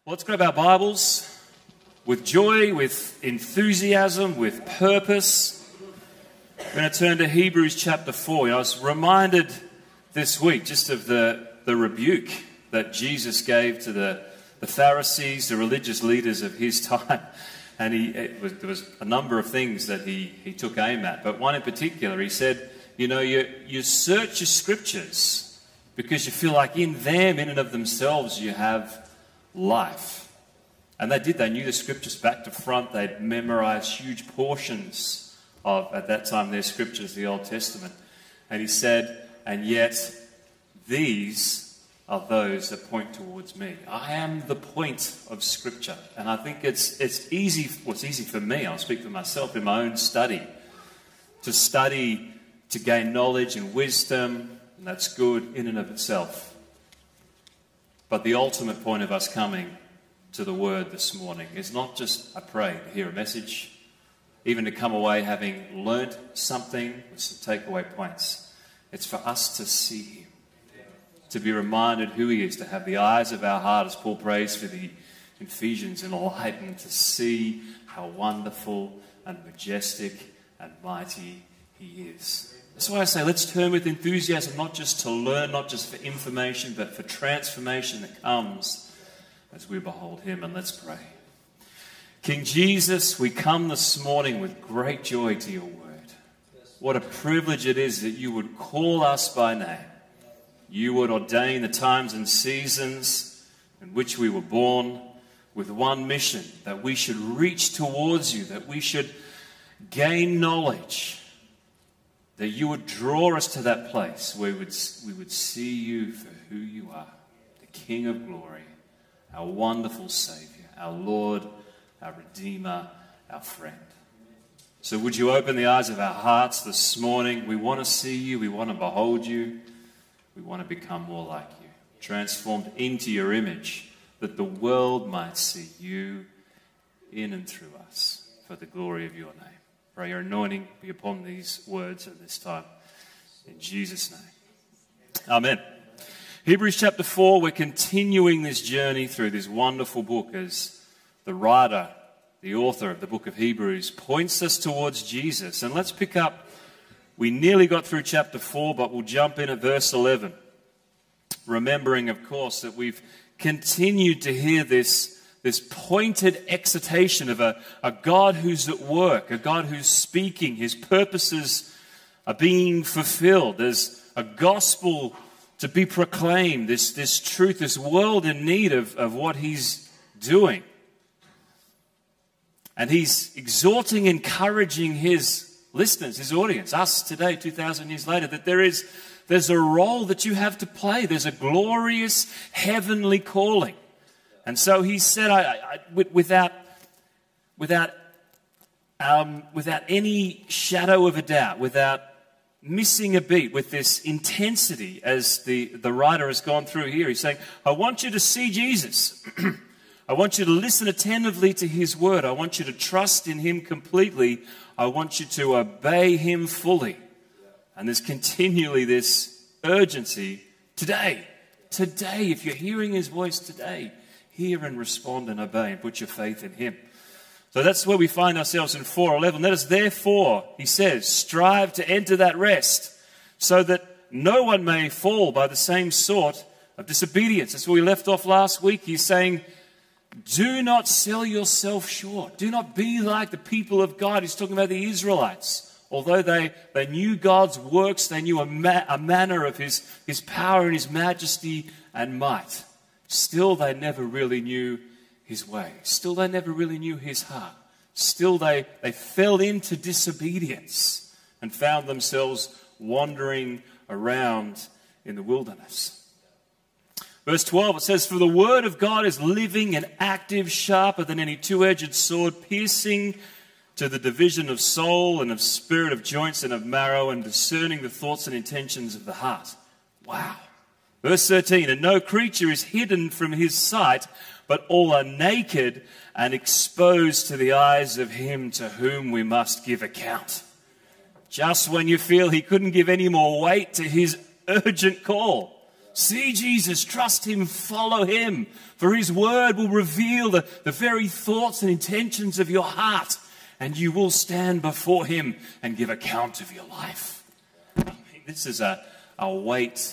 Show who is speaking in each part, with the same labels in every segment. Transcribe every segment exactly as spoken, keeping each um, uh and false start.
Speaker 1: Let's grab our Bibles with joy, with enthusiasm, with purpose. We're going to turn to Hebrews chapter four. I was reminded this week just of the, the rebuke that Jesus gave to the, the Pharisees, the religious leaders of his time. And he, it was, there was a number of things that he, he took aim at. But one in particular, he said, you know, you, you search your scriptures because you feel like in them, in and of themselves, you have life. And they did. They knew the scriptures back to front. They'd memorized huge portions of, at that time, their scriptures, the Old Testament. And he said, and yet these are those that point towards me. I am the point of scripture. And I think it's it's easy, well, it's easy for me, I'll speak for myself, in my own study, to study, to gain knowledge and wisdom, and that's good in and of itself. But the ultimate point of us coming to the Word this morning is not just, I pray, to hear a message, even to come away having learnt something with some takeaway points. It's for us to see Him, to be reminded who He is, to have the eyes of our heart, as Paul prays for the Ephesians, enlightened, to see how wonderful and majestic and mighty He is. That's why I say let's turn with enthusiasm, not just to learn, not just for information, but for transformation that comes as we behold Him. And let's pray. King Jesus, we come this morning with great joy to your word. What a privilege it is that you would call us by name. You would ordain the times and seasons in which we were born with one mission, that we should reach towards you, that we should gain knowledge, that you would draw us to that place where we would, we would see you for who you are, the King of glory, our wonderful Savior, our Lord, our Redeemer, our friend. So would you open the eyes of our hearts this morning? We want to see you, we want to behold you, we want to become more like you, transformed into your image, that the world might see you in and through us for the glory of your name. Pray your anointing be upon these words at this time. In Jesus' name. Amen. Hebrews chapter four, we're continuing this journey through this wonderful book as the writer, the author of the book of Hebrews, points us towards Jesus. And let's pick up, we nearly got through chapter four, but we'll jump in at verse eleven. Remembering, of course, that we've continued to hear this This pointed exhortation of a, a God who's at work, a God who's speaking. His purposes are being fulfilled. There's a gospel to be proclaimed, this, this truth, this world in need of, of what He's doing. And He's exhorting, encouraging His listeners, His audience, us today, two thousand years later, that there is there's a role that you have to play. There's a glorious heavenly calling. And so he said, I, I, without, without, um, without any shadow of a doubt, without missing a beat, with this intensity as the, the writer has gone through here, he's saying, I want you to see Jesus. I want you to listen attentively to His word. I want you to trust in Him completely. I want you to obey Him fully. And there's continually this urgency today. Today, if you're hearing His voice today, hear and respond and obey and put your faith in Him. So that's where we find ourselves in four eleven. Let us therefore, he says, strive to enter that rest so that no one may fall by the same sort of disobedience. That's where we left off last week. He's saying, do not sell yourself short. Do not be like the people of God. He's talking about the Israelites. Although they, they knew God's works, they knew a, ma- a manner of his, his power and His majesty and might. Still, they never really knew His way. Still, they never really knew His heart. Still, they, they fell into disobedience and found themselves wandering around in the wilderness. Verse twelve, it says, for the word of God is living and active, sharper than any two-edged sword, piercing to the division of soul and of spirit, of joints and of marrow, and discerning the thoughts and intentions of the heart. Wow. Verse thirteen, and no creature is hidden from His sight, but all are naked and exposed to the eyes of Him to whom we must give account. Just when you feel He couldn't give any more weight to His urgent call, See Jesus, trust him, follow him, for his word will reveal the, the very thoughts and intentions of your heart, and you will stand before him and give account of your life. I mean, this is a, a weight.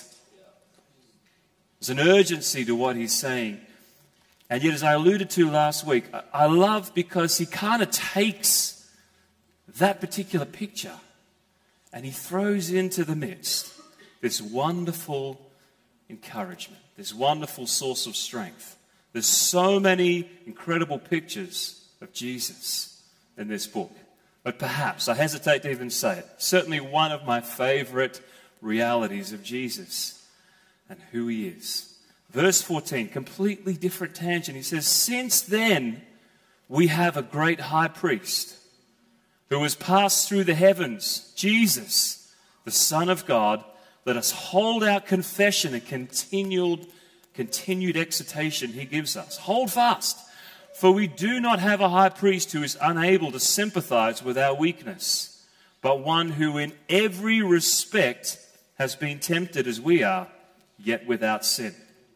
Speaker 1: There's an urgency to what he's saying. And yet, as I alluded to last week, I, I love because he kind of takes that particular picture and he throws into the midst this wonderful encouragement, this wonderful source of strength. There's so many incredible pictures of Jesus in this book. But perhaps, I hesitate to even say it, certainly one of my favorite realities of Jesus and who he is. Verse fourteen, completely different tangent. He says, since then we have a great high priest who has passed through the heavens, Jesus, the Son of God. Let us hold our confession and continued, continued exhortation he gives us. Hold fast, for we do not have a high priest who is unable to sympathize with our weakness, but one who in every respect has been tempted as we are, yet without sin.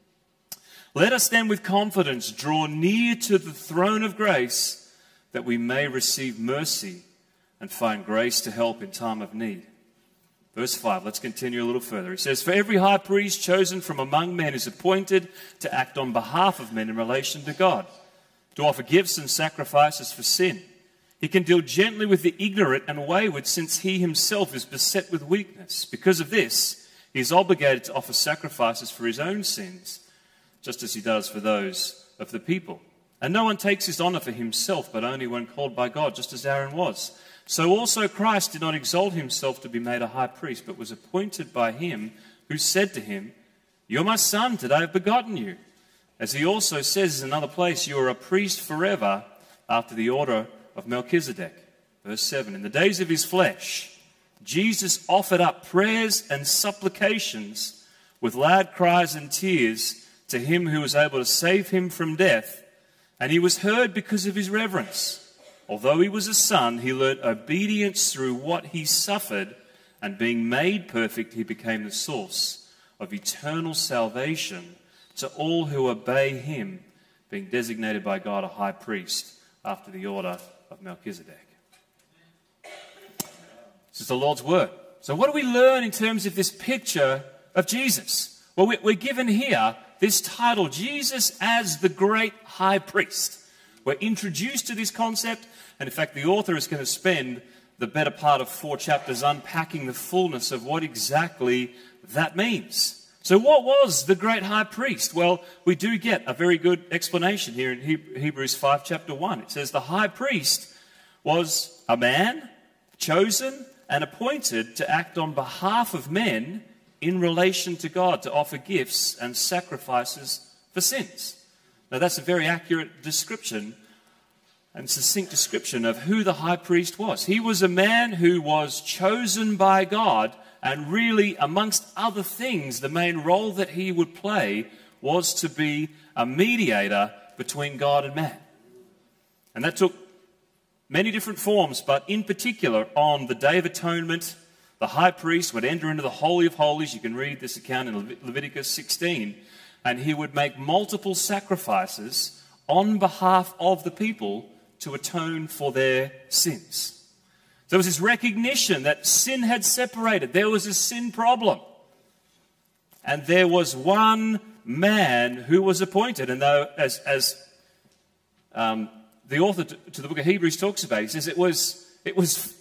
Speaker 1: Let us then with confidence draw near to the throne of grace, that we may receive mercy and find grace to help in time of need. Verse five, let's continue a little further. He says, for every high priest chosen from among men is appointed to act on behalf of men in relation to God, to offer gifts and sacrifices for sin. He can deal gently with the ignorant and wayward, since he himself is beset with weakness. Because of this, he is obligated to offer sacrifices for his own sins, just as he does for those of the people. And no one takes his honor for himself, but only when called by God, just as Aaron was. So also Christ did not exalt himself to be made a high priest, but was appointed by him who said to him, you're my son, today I have begotten you. As he also says in another place, you are a priest forever after the order of Melchizedek. Verse seven, in the days of his flesh, Jesus offered up prayers and supplications with loud cries and tears to him who was able to save him from death, and he was heard because of his reverence. Although he was a son, he learnt obedience through what he suffered, and being made perfect, he became the source of eternal salvation to all who obey him, being designated by God a high priest after the order of Melchizedek. This is the Lord's word. So what do we learn in terms of this picture of Jesus? Well, we're given here this title, Jesus as the great high priest. We're introduced to this concept, and in fact the author is going to spend the better part of four chapters unpacking the fullness of what exactly that means. So what was the great high priest? Well, we do get a very good explanation here in Hebrews five, chapter one. It says the high priest was a man chosen and appointed to act on behalf of men in relation to God, to offer gifts and sacrifices for sins. Now that's a very accurate description and succinct description of who the high priest was. He was a man who was chosen by God, and really, amongst other things, the main role that he would play was to be a mediator between God and man. And that took many different forms, but in particular, on the Day of Atonement, the high priest would enter into the Holy of Holies. You can read this account in Levit- Leviticus sixteen. And he would make multiple sacrifices on behalf of the people to atone for their sins. There was this recognition that sin had separated. There was a sin problem. And there was one man who was appointed. And though, as, as um, the author to, to the book of Hebrews talks about, he says it was, it was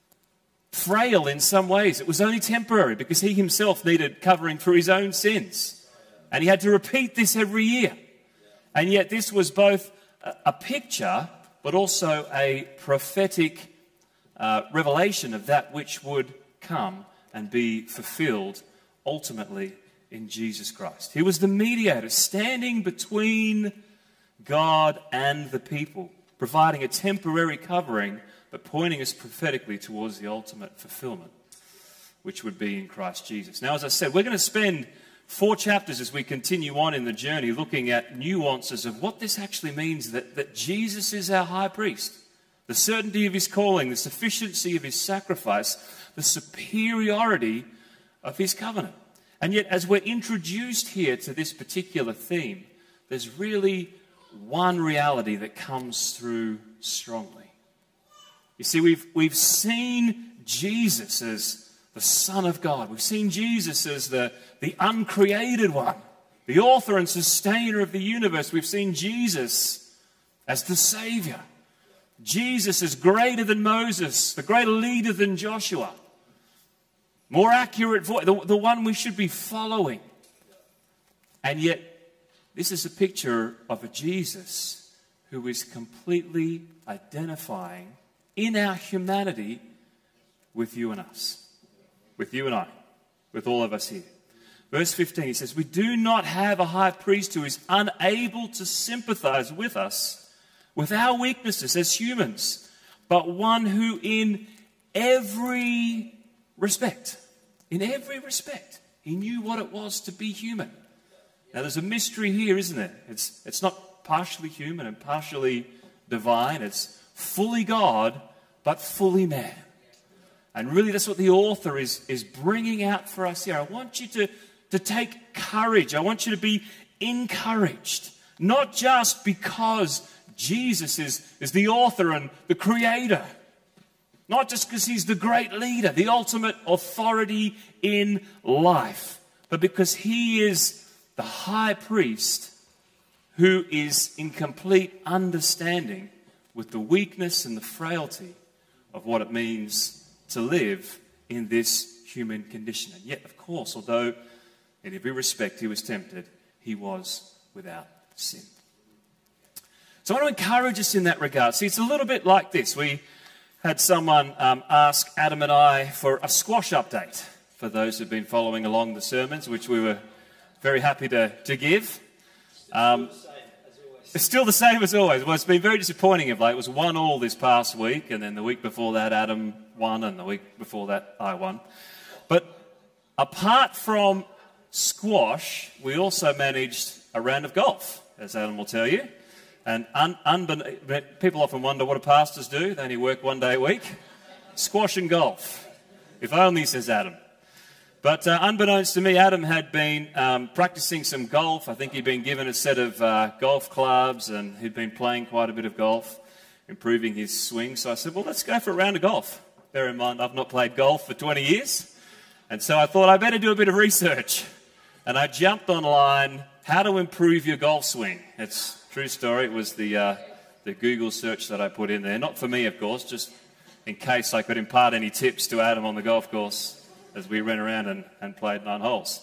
Speaker 1: frail in some ways. It was only temporary because he himself needed covering for his own sins. And he had to repeat this every year. And yet this was both a, a picture but also a prophetic uh, revelation of that which would come and be fulfilled ultimately in Jesus Christ. He was the mediator standing between God and the people, providing a temporary covering but pointing us prophetically towards the ultimate fulfillment, which would be in Christ Jesus. Now, as I said, we're going to spend four chapters as we continue on in the journey looking at nuances of what this actually means, that, that Jesus is our high priest. The certainty of his calling, the sufficiency of his sacrifice, the superiority of his covenant. And yet, as we're introduced here to this particular theme, there's really one reality that comes through strongly. You see, we've, we've seen Jesus as the Son of God. We've seen Jesus as the, the uncreated one, the author and sustainer of the universe. We've seen Jesus as the Savior. Jesus is greater than Moses, the greater leader than Joshua. More accurate voice, the, the one we should be following. And yet, this is a picture of a Jesus who is completely identifying in our humanity with you and us, with you and I, with all of us here. Verse fifteen, he says, we do not have a high priest who is unable to sympathize with us, with our weaknesses as humans, but one who in every respect, in every respect, he knew what it was to be human. Now there's a mystery here, isn't there? It's, it's not partially human and partially divine. It's fully God, but fully man. And really that's what the author is, is bringing out for us here. I want you to, to take courage. I want you to be encouraged. Not just because Jesus is, is the author and the creator. Not just because he's the great leader, the ultimate authority in life. But because he is the high priest who is in complete understanding with the weakness and the frailty of what it means to live in this human condition. And yet, of course, although in every respect he was tempted, he was without sin. So I want to encourage us in that regard. See, it's a little bit like this. We had someone um, ask Adam and I for a squash update for those who've been following along the sermons, which we were very happy to, to give. Um, it's still the same as always. Well, it's been very disappointing of late. It was one all this past week, and then the week before that Adam won, and the week before that I won. But apart from squash, we also managed a round of golf, as Adam will tell you. And un, unben, people often wonder what do pastors do? They only work one day a week. Squash and golf. If only, says Adam. But uh, unbeknownst to me, Adam had been um, practicing some golf. I think he'd been given a set of uh, golf clubs and he'd been playing quite a bit of golf, improving his swing. So I said, well, let's go for a round of golf. Bear in mind, I've not played golf for twenty years. And so I thought I better do a bit of research. And I jumped online, how to improve your golf swing. It's a true story. It was the, uh, the Google search that I put in there. Not for me, of course, just in case I could impart any tips to Adam on the golf course as we ran around and, and played nine holes.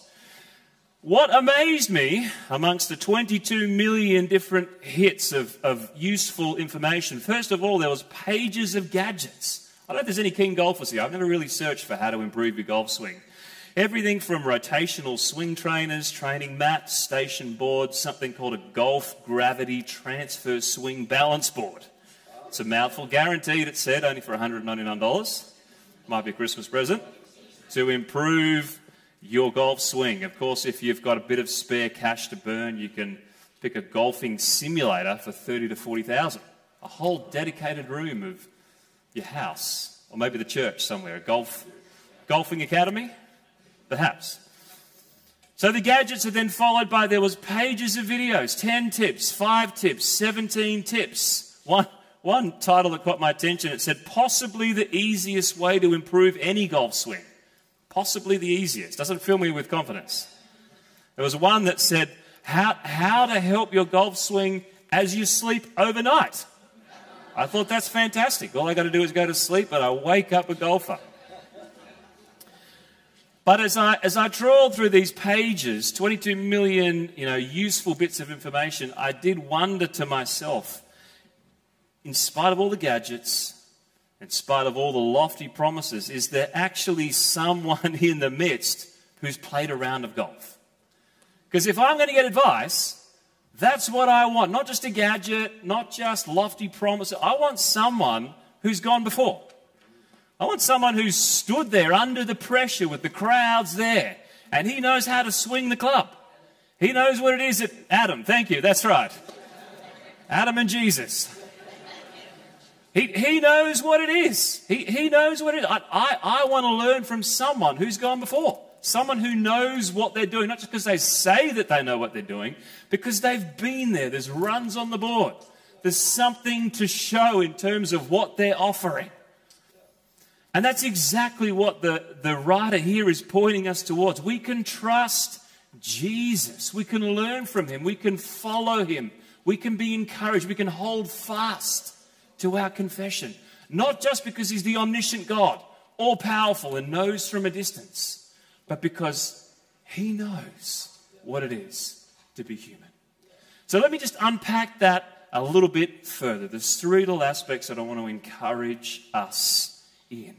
Speaker 1: What amazed me, amongst the twenty-two million different hits of, of useful information, first of all, there was pages of gadgets. I don't know if there's any keen golfers here. I've never really searched for how to improve your golf swing. Everything from rotational swing trainers, training mats, station boards, something called a golf gravity transfer swing balance board. It's a mouthful, guaranteed, it said, only for one hundred ninety-nine dollars. Might be a Christmas present. To improve your golf swing. Of course, if you've got a bit of spare cash to burn, you can pick a golfing simulator for thirty to forty thousand. A whole dedicated room of your house, or maybe the church somewhere. A golf golfing academy, perhaps. So the gadgets are then followed by, there was pages of videos, ten tips, five tips, seventeen tips. One, one title that caught my attention, it said, possibly the easiest way to improve any golf swing. Possibly the easiest. Doesn't fill me with confidence. There was one that said, how, how to help your golf swing as you sleep overnight. I thought that's fantastic. All I got to do is go to sleep and I wake up a golfer. But as I as I trawled through these pages, twenty-two million, you know, useful bits of information, I did wonder to myself, in spite of all the gadgets, in spite of all the lofty promises, is there actually someone in the midst who's played a round of golf? Because if I'm going to get advice, that's what I want. Not just a gadget, not just lofty promises. I want someone who's gone before. I want someone who's stood there under the pressure with the crowds there, and he knows how to swing the club. He knows what it is that... Adam, thank you, that's right. Adam and Jesus. He, he knows what it is. He, he knows what it is. I, I, I want to learn from someone who's gone before. Someone who knows what they're doing, not just because they say that they know what they're doing, because they've been there. There's runs on the board. There's something to show in terms of what they're offering. And that's exactly what the, the writer here is pointing us towards. We can trust Jesus. We can learn from him. We can follow him. We can be encouraged. We can hold fast to our confession. Not just because he's the omniscient God, all-powerful and knows from a distance, but because he knows what it is to be human. So let me just unpack that a little bit further. There's three little aspects that I want to encourage us in.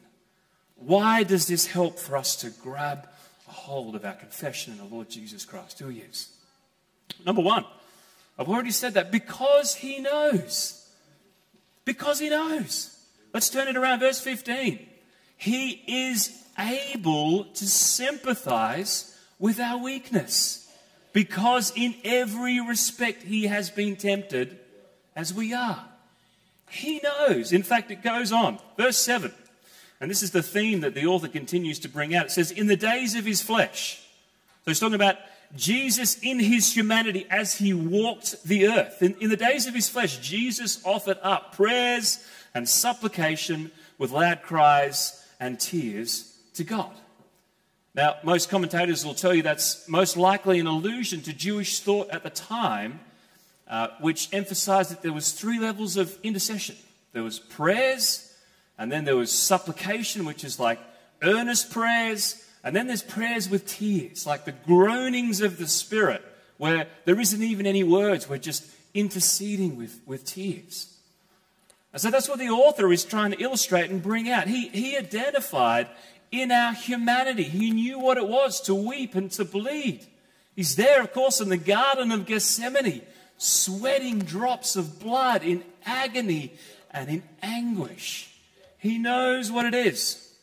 Speaker 1: Why does this help for us to grab a hold of our confession in the Lord Jesus Christ, who he is? Number one, I've already said that, because he knows. Because he knows. Let's turn it around, verse fifteen. He is able to sympathize with our weakness, because in every respect he has been tempted as we are. He knows. In fact, it goes on. Verse seven. And this is the theme that the author continues to bring out. It says, in the days of his flesh. So he's talking about Jesus in his humanity as he walked the earth. In, in the days of his flesh, Jesus offered up prayers and supplication with loud cries and tears to God. Now, most commentators will tell you that's most likely an allusion to Jewish thought at the time, uh, which emphasized that there was three levels of intercession. There was prayers, and then there was supplication, which is like earnest prayers, and then there's prayers with tears, like the groanings of the Spirit, where there isn't even any words, we're just interceding with, with tears. And so that's what the author is trying to illustrate and bring out. He, he identified in our humanity. He knew what it was to weep and to bleed. He's there, of course, in the Garden of Gethsemane, sweating drops of blood in agony and in anguish. He knows what it is.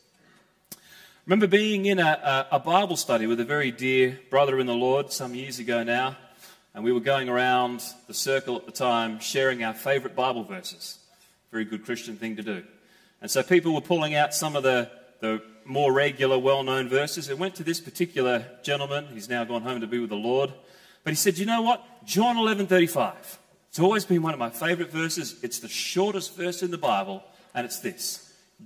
Speaker 1: Remember being in a, a, a Bible study with a very dear brother in the Lord some years ago now, and we were going around the circle at the time sharing our favorite Bible verses. Very good Christian thing to do. And so people were pulling out some of the, the more regular, well-known verses. It went to this particular gentleman. He's now gone home to be with the Lord. But he said, you know what? John eleven thirty-five. It's always been one of my favorite verses. It's the shortest verse in the Bible, and it's this.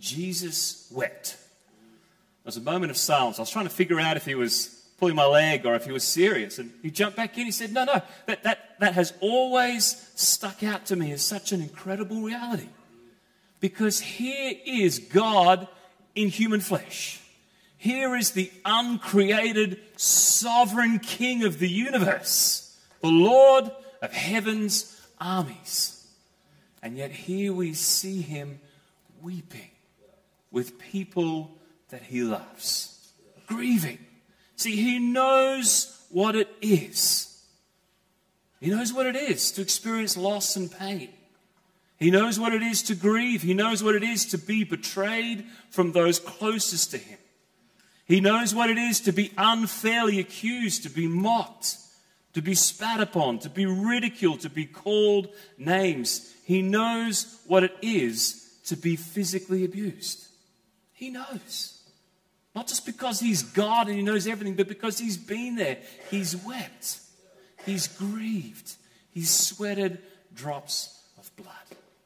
Speaker 1: Jesus wept. There was a moment of silence. I was trying to figure out if he was pulling my leg or if he was serious. And he jumped back in. He said, no, no, that, that, that has always stuck out to me as such an incredible reality. Because here is God in human flesh. Here is the uncreated, sovereign King of the universe, the Lord of heaven's armies. And yet here we see him weeping with people that he loves, grieving. See, he knows what it is. He knows what it is to experience loss and pain. He knows what it is to grieve. He knows what it is to be betrayed from those closest to him. He knows what it is to be unfairly accused, to be mocked, to be spat upon, to be ridiculed, to be called names. He knows what it is to be physically abused. He knows. Not just because he's God and he knows everything, but because he's been there. He's wept. He's grieved. He's sweated drops of blood.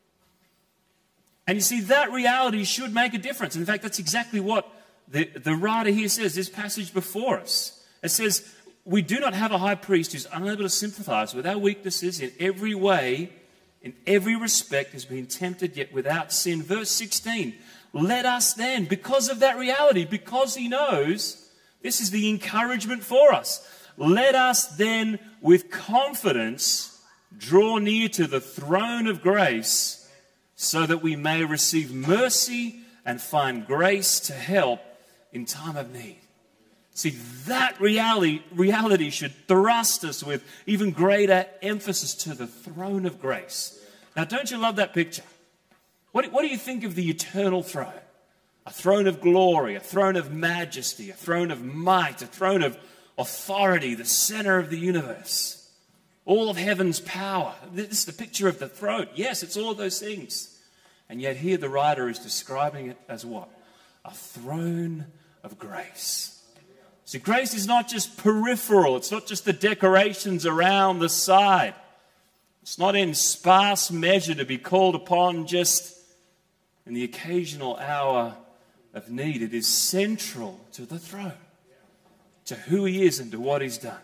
Speaker 1: And you see, that reality should make a difference. In fact, that's exactly what the, the writer here says, this passage before us. It says, we do not have a high priest who's unable to sympathize with our weaknesses in every way, in every respect, has been tempted yet without sin. Verse sixteen, let us then, because of that reality, because he knows, this is the encouragement for us. Let us then with confidence draw near to the throne of grace so that we may receive mercy and find grace to help in time of need. See, that reality, reality should thrust us with even greater emphasis to the throne of grace. Now, don't you love that picture? What, what do you think of the eternal throne? A throne of glory, a throne of majesty, a throne of might, a throne of authority, the center of the universe. All of heaven's power. This is the picture of the throne. Yes, it's all of those things. And yet here the writer is describing it as what? A throne of grace. See, grace is not just peripheral. It's not just the decorations around the side. It's not in sparse measure to be called upon just in the occasional hour of need. It is central to the throne, to who he is and to what he's done.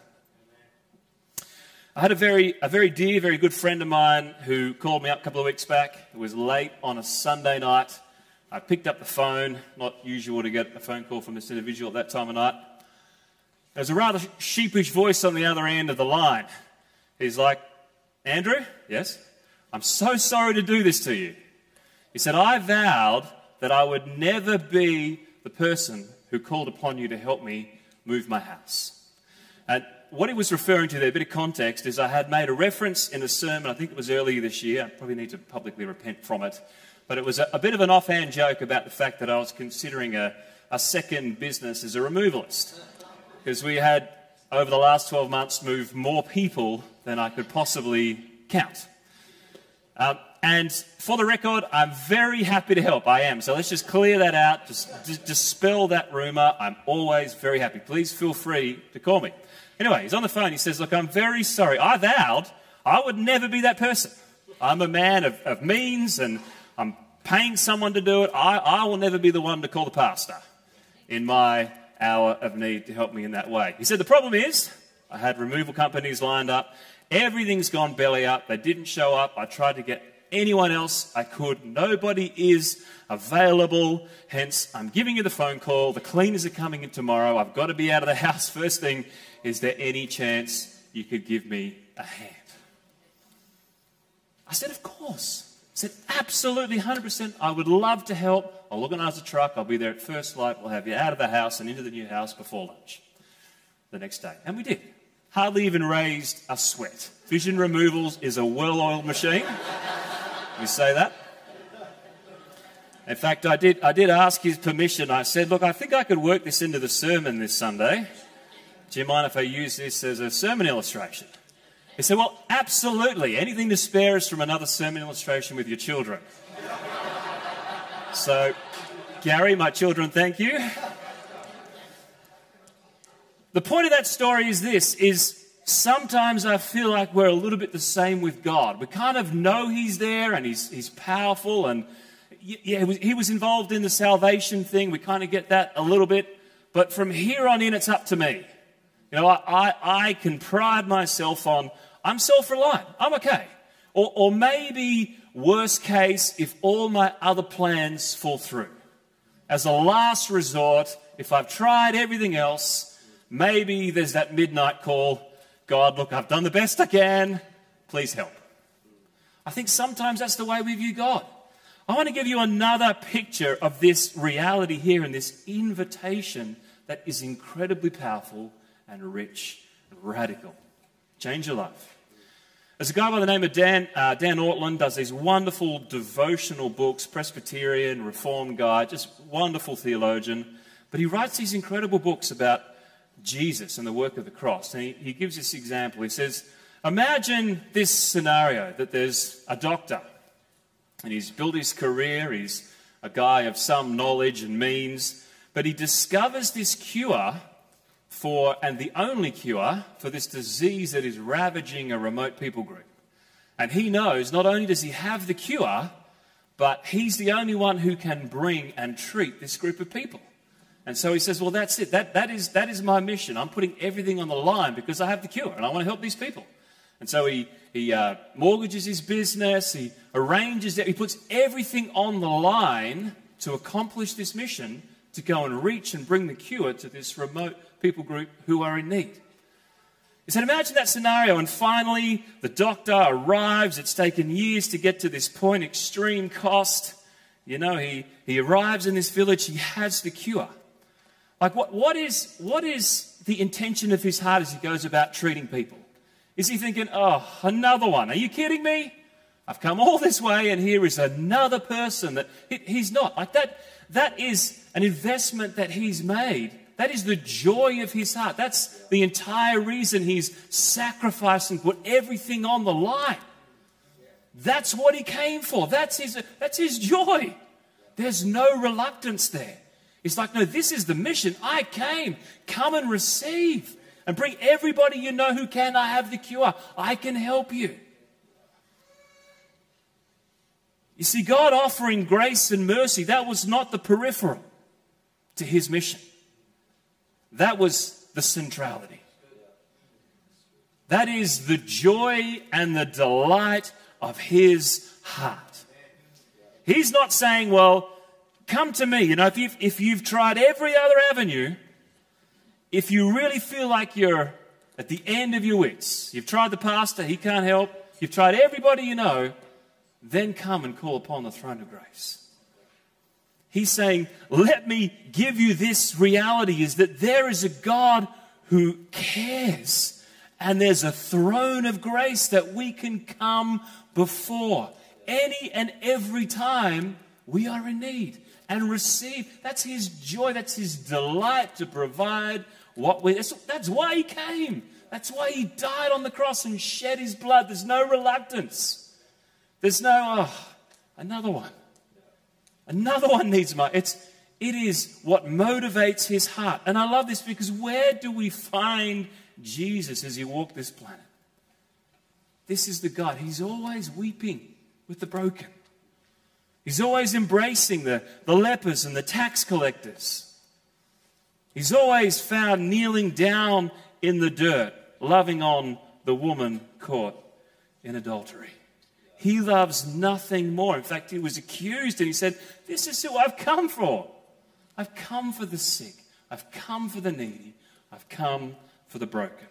Speaker 1: I had a very, a very dear, very good friend of mine who called me up a couple of weeks back. It was late on a Sunday night. I picked up the phone, not usual to get a phone call from this individual at that time of night. There's a rather sheepish voice on the other end of the line. He's like, Andrew, yes, I'm so sorry to do this to you. He said, I vowed that I would never be the person who called upon you to help me move my house. And what he was referring to there, a bit of context, is I had made a reference in a sermon, I think it was earlier this year, I probably need to publicly repent from it, but it was a, a bit of an offhand joke about the fact that I was considering a, a second business as a removalist. Because we had, over the last twelve months, moved more people than I could possibly count. Um, and for the record, I'm very happy to help. I am. So let's just clear that out. Just, just dispel that rumour. I'm always very happy. Please feel free to call me. Anyway, he's on the phone. He says, look, I'm very sorry. I vowed I would never be that person. I'm a man of, of means and I'm paying someone to do it. I, I will never be the one to call the pastor in my hour of need to help me in that way. He said, the problem is I had removal companies lined up. Everything's gone belly up. They didn't show up. I tried to get anyone else I could. Nobody is available. Hence, I'm giving you the phone call. The cleaners are coming in tomorrow. I've got to be out of the house first thing. Is there any chance you could give me a hand? I said, of course. I said, absolutely, one hundred percent. I would love to help. I'll organise a truck. I'll be there at first light. We'll have you out of the house and into the new house before lunch the next day. And we did. Hardly even raised a sweat. Vision Removals is a well-oiled machine. We say that. In fact, I did, I did ask his permission. I said, look, I think I could work this into the sermon this Sunday. Do you mind if I use this as a sermon illustration? He said, well, absolutely. Anything to spare us from another sermon illustration with your children. So, Gary, my children, thank you. The point of that story is this, is sometimes I feel like we're a little bit the same with God. We kind of know he's there and he's, he's powerful and yeah, he was, he was involved in the salvation thing. We kind of get that a little bit. But from here on in, it's up to me. You know, I, I, I can pride myself on, I'm self-reliant, I'm okay. Or, or maybe, worst case, if all my other plans fall through. As a last resort, if I've tried everything else, maybe there's that midnight call, God, look, I've done the best I can, please help. I think sometimes that's the way we view God. I want to give you another picture of this reality here and this invitation that is incredibly powerful and rich and radical. Change your life. There's a guy by the name of Dan, uh, Dan Ortland, does these wonderful devotional books, Presbyterian, Reformed guy, just wonderful theologian. But he writes these incredible books about Jesus and the work of the cross. And he, he gives this example. He says, imagine this scenario that there's a doctor and he's built his career, he's a guy of some knowledge and means, but he discovers this cure for, and the only cure for this disease that is ravaging a remote people group. And he knows not only does he have the cure, but he's the only one who can bring and treat this group of people. And so he says, well, that's it. That, that, is, that is my mission. I'm putting everything on the line because I have the cure and I want to help these people. And so he, he uh, mortgages his business, he arranges it, he puts everything on the line to accomplish this mission, to go and reach and bring the cure to this remote people group who are in need. He said, imagine that scenario, and finally the doctor arrives. It's taken years to get to this point, extreme cost. You know, he, he arrives in this village, he has the cure. Like, what, what, is, what is the intention of his heart as he goes about treating people? Is he thinking, oh, another one? Are you kidding me? I've come all this way and here is another person that he, he's not. Like that, that is an investment that he's made. That is the joy of his heart. That's the entire reason he's sacrificed and put everything on the line. That's what he came for. That's his, that's his joy. There's no reluctance there. It's like, no, this is the mission. I came. Come and receive. And bring everybody you know who can. I have the cure. I can help you. You see, God offering grace and mercy, that was not the peripheral to his mission. That was the centrality. That is the joy and the delight of his heart. He's not saying, well, come to me. You know, if you've, if you've tried every other avenue, if you really feel like you're at the end of your wits, you've tried the pastor, he can't help, you've tried everybody you know, then come and call upon the throne of grace. He's saying, let me give you this reality, is that there is a God who cares, and there's a throne of grace that we can come before any and every time we are in need and receive. That's his joy, that's his delight to provide what we... That's, that's why he came. That's why he died on the cross and shed his blood. There's no reluctance. There's no, oh, another one. Another one needs my... It's, it is what motivates his heart. And I love this because where do we find Jesus as he walked this planet? This is the God. He's always weeping with the broken. He's always embracing the, the lepers and the tax collectors. He's always found kneeling down in the dirt, loving on the woman caught in adultery. He loves nothing more. In fact, he was accused and he said, this is who I've come for. I've come for the sick. I've come for the needy. I've come for the broken.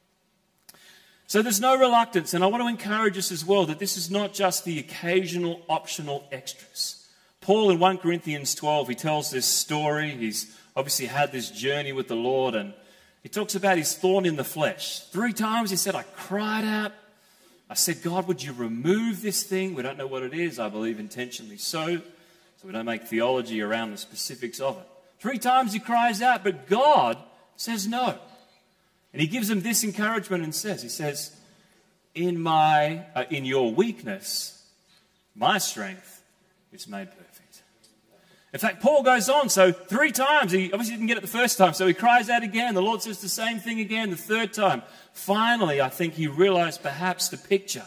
Speaker 1: So there's no reluctance, and I want to encourage us as well that this is not just the occasional optional extras. Paul in First Corinthians twelve, he tells this story. He's obviously had this journey with the Lord, and he talks about his thorn in the flesh. Three times he said, I cried out. I said, God, would you remove this thing? We don't know what it is. I believe intentionally so. So we don't make theology around the specifics of it. Three times he cries out, but God says no. And he gives him this encouragement and says, he says, in my, uh, in your weakness, my strength is made perfect. In fact, Paul goes on, so three times, he obviously didn't get it the first time, so he cries out again. The Lord says the same thing again, the third time. Finally, I think he realized perhaps the picture.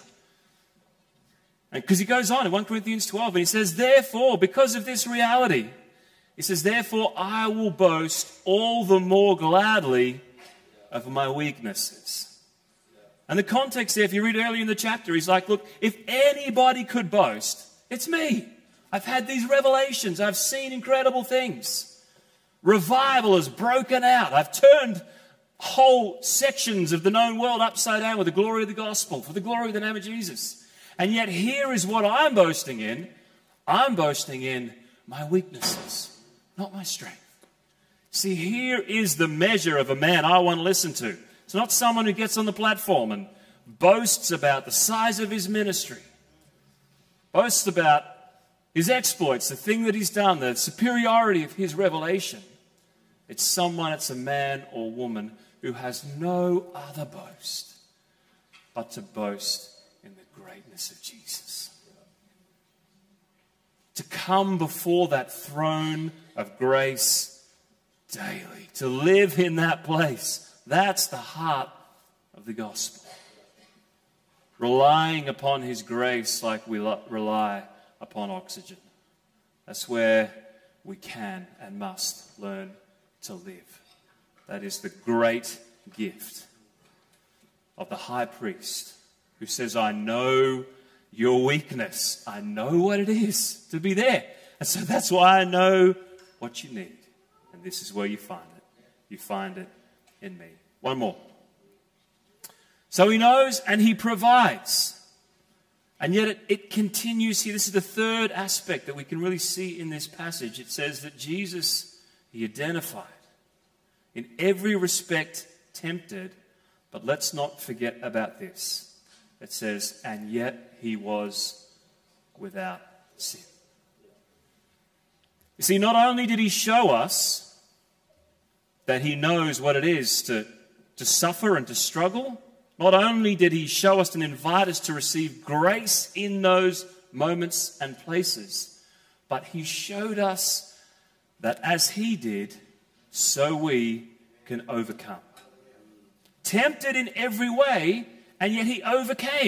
Speaker 1: Because he goes on in First Corinthians twelve, and he says, therefore, because of this reality, he says, therefore, I will boast all the more gladly of my weaknesses. And the context there, if you read earlier in the chapter, he's like, look, if anybody could boast, it's me. I've had these revelations. I've seen incredible things. Revival has broken out. I've turned whole sections of the known world upside down with the glory of the gospel, for the glory of the name of Jesus. And yet here is what I'm boasting in. I'm boasting in my weaknesses, not my strength. See, here is the measure of a man I want to listen to. It's not someone who gets on the platform and boasts about the size of his ministry, boasts about his exploits, the thing that he's done, the superiority of his revelation. It's someone, it's a man or woman who has no other boast but to boast in the greatness of Jesus. To come before that throne of grace daily, to live in that place. That's the heart of the gospel. Relying upon his grace like we rely upon oxygen. That's where we can and must learn to live. That is the great gift of the high priest who says, I know your weakness. I know what it is to be there. And so that's why I know what you need. And this is where you find it. You find it in me. One more. So he knows and he provides. And yet it, it continues here. This is the third aspect that we can really see in this passage. It says that Jesus, he identified in every respect tempted, but let's not forget about this. It says, and yet he was without sin. You see, not only did he show us that he knows what it is to, to suffer and to struggle, not only did he show us and invite us to receive grace in those moments and places, but he showed us that as he did, so we can overcome. Tempted in every way, and yet he overcame.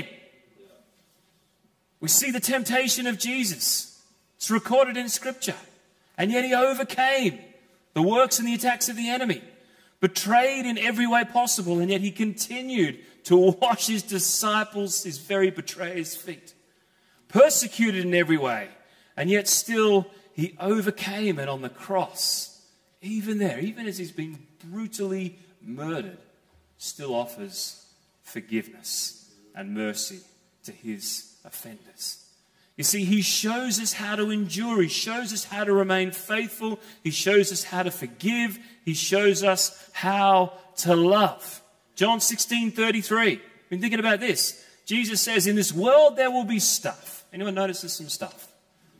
Speaker 1: We see the temptation of Jesus. It's recorded in Scripture. And yet he overcame the works and the attacks of the enemy. Betrayed in every way possible, and yet he continued to wash his disciples, his very betrayers' feet. Persecuted in every way, and yet still he overcame, and on the cross, even there, even as he's been brutally murdered, still offers forgiveness and mercy to his offenders. You see, he shows us how to endure. He shows us how to remain faithful. He shows us how to forgive. He shows us how to love. John sixteen thirty-three. Been thinking about this. Jesus says, in this world there will be stuff. Anyone notice there's some stuff?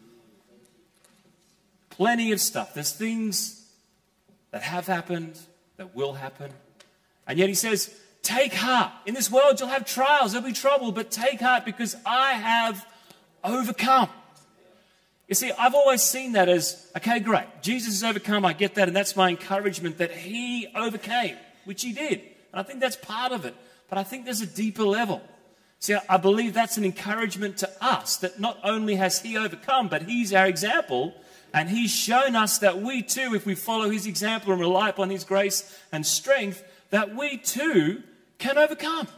Speaker 1: Plenty of stuff. There's things that have happened, that will happen. And yet he says, take heart. In this world you'll have trials, there'll be trouble, but take heart because I have overcome. You see, I've always seen that as, okay, great. Jesus has overcome, I get that, and that's my encouragement that he overcame, which he did. And I think that's part of it. But I think there's a deeper level. See, I believe that's an encouragement to us, that not only has he overcome, but he's our example, and he's shown us that we too, if we follow his example and rely upon his grace and strength, that we too can overcome.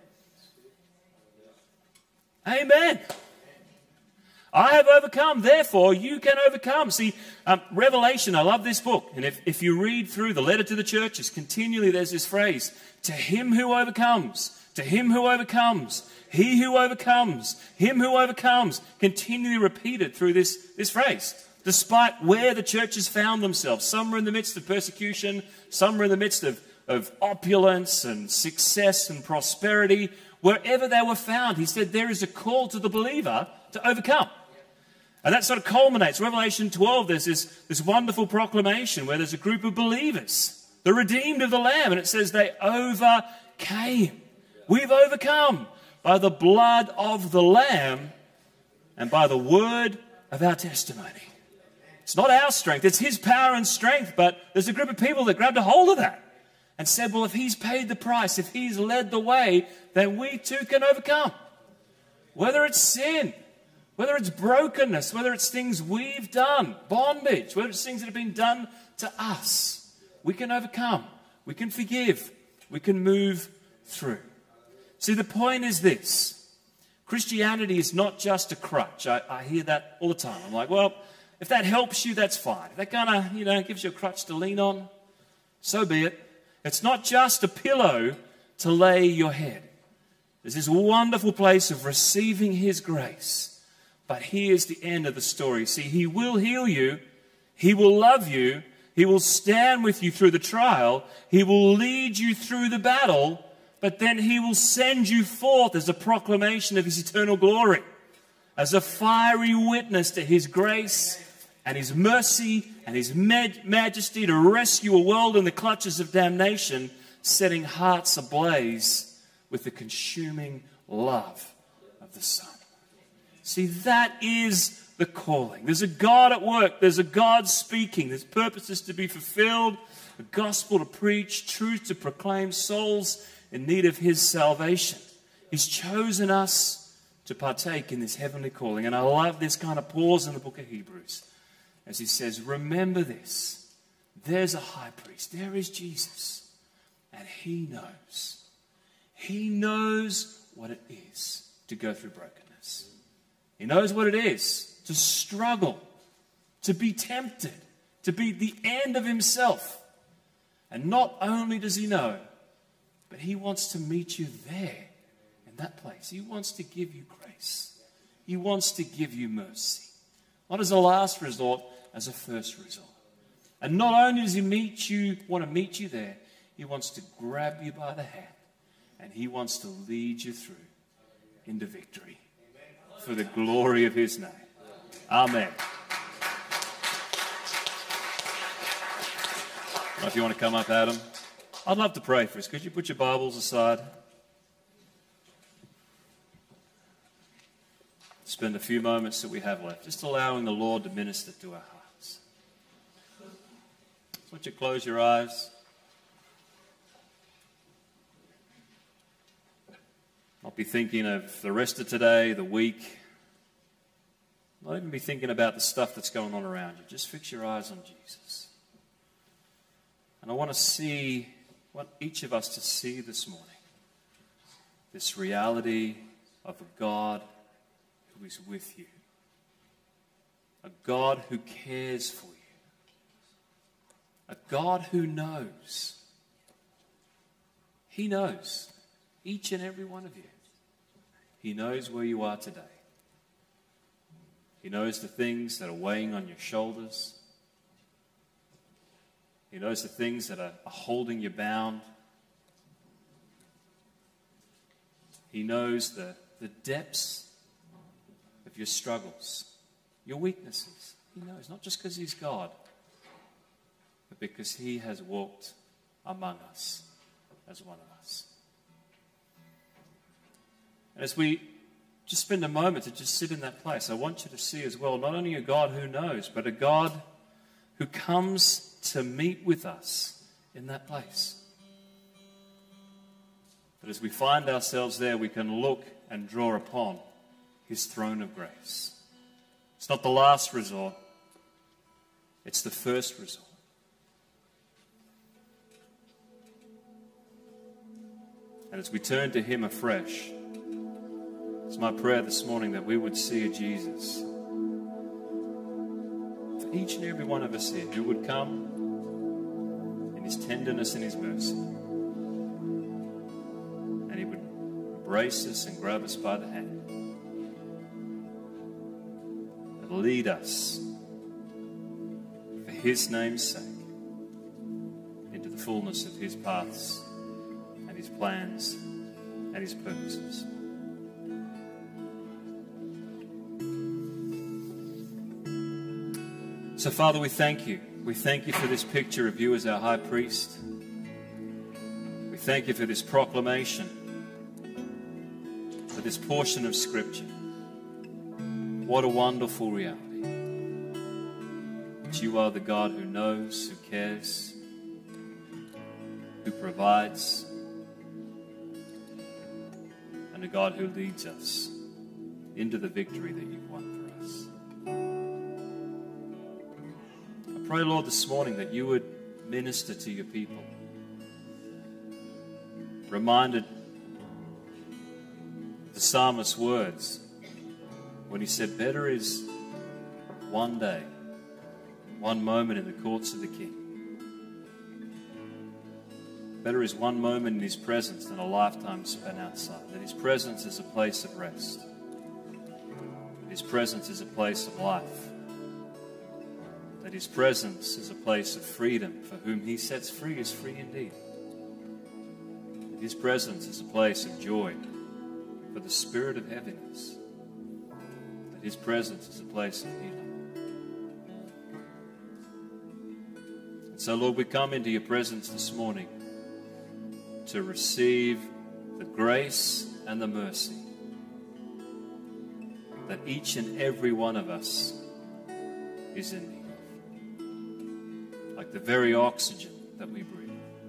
Speaker 1: Amen. I have overcome, therefore you can overcome. See, um, Revelation, I love this book. And if, if you read through the letter to the churches, continually there's this phrase, to him who overcomes, to him who overcomes, he who overcomes, him who overcomes, continually repeated through this, this phrase. Despite where the churches found themselves, some were in the midst of persecution, some were in the midst of, of opulence and success and prosperity, wherever they were found, he said there is a call to the believer to overcome. And that sort of culminates. Revelation twelve, there's this, this wonderful proclamation where there's a group of believers, the redeemed of the Lamb, and it says they overcame. We've overcome by the blood of the Lamb and by the word of our testimony. It's not our strength, it's his power and strength, but there's a group of people that grabbed a hold of that and said, well, if he's paid the price, if he's led the way, then we too can overcome. Whether it's sin, whether it's brokenness, whether it's things we've done, bondage, whether it's things that have been done to us, we can overcome, we can forgive, we can move through. See, the point is this. Christianity is not just a crutch. I, I hear that all the time. I'm like, well, if that helps you, that's fine. If that kind of, you know, gives you a crutch to lean on, so be it. It's not just a pillow to lay your head. There's this wonderful place of receiving his grace. But here's the end of the story. See, he will heal you. He will love you. He will stand with you through the trial. He will lead you through the battle. But then he will send you forth as a proclamation of his eternal glory, as a fiery witness to his grace and his mercy and his majesty to rescue a world in the clutches of damnation, setting hearts ablaze with the consuming love of the Son. See, that is the calling. There's a God at work. There's a God speaking. There's purposes to be fulfilled, a gospel to preach, truth to proclaim, souls in need of his salvation. He's chosen us to partake in this heavenly calling. And I love this kind of pause in the book of Hebrews as he says, remember this. There's a high priest. There is Jesus. And he knows. He knows what it is to go through brokenness. He knows what it is to struggle, to be tempted, to be the end of himself. And not only does he know, but he wants to meet you there in that place. He wants to give you grace. He wants to give you mercy. Not as a last resort, as a first resort. And not only does he meet you, want to meet you there, he wants to grab you by the hand and he wants to lead you through into victory for the glory of his name. Amen. Well, if you want to come up, Adam, I'd love to pray for us. Could you put your Bibles aside? Spend a few moments that we have left, just allowing the Lord to minister to our hearts. Why don't you close your eyes? Not be thinking of the rest of today, the week. Not even be thinking about the stuff that's going on around you. Just fix your eyes on Jesus. And I want to see, I want each of us to see this morning, this reality of a God who is with you. A God who cares for you. A God who knows. He knows each and every one of you. He knows where you are today. He knows the things that are weighing on your shoulders. He knows the things that are holding you bound. He knows the, the depths of your struggles, your weaknesses. He knows, not just because he's God, but because he has walked among us as one of us. And as we just spend a moment to just sit in that place, I want you to see as well, not only a God who knows, but a God who comes to meet with us in that place. That as we find ourselves there, we can look and draw upon his throne of grace. It's not the last resort. It's the first resort. And as we turn to him afresh, it's my prayer this morning that we would see a Jesus. For each and every one of us here, who would come in his tenderness and his mercy. And he would embrace us and grab us by the hand. And lead us, for his name's sake, into the fullness of his paths and his plans and his purposes. So, Father, we thank you. We thank you for this picture of you as our high priest. We thank you for this proclamation, for this portion of Scripture. What a wonderful reality. That you are the God who knows, who cares, who provides, and a God who leads us into the victory that you've won for us. I pray, Lord, this morning that you would minister to your people. Reminded the psalmist's words when he said, better is one day, one moment in the courts of the King. Better is one moment in his presence than a lifetime spent outside. That his presence is a place of rest. That his presence is a place of life. That his presence is a place of freedom. For whom he sets free is free indeed. That his presence is a place of joy for the spirit of heaviness. That his presence is a place of healing. And so, Lord, we come into your presence this morning to receive the grace and the mercy that each and every one of us is in need of. Like the very oxygen that we breathe.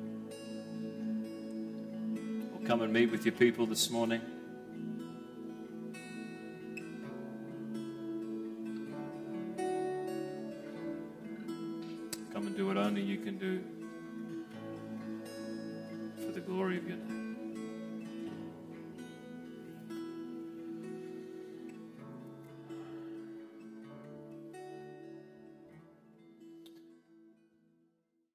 Speaker 1: We'll come and meet with your people this morning. Come and do what only you can do.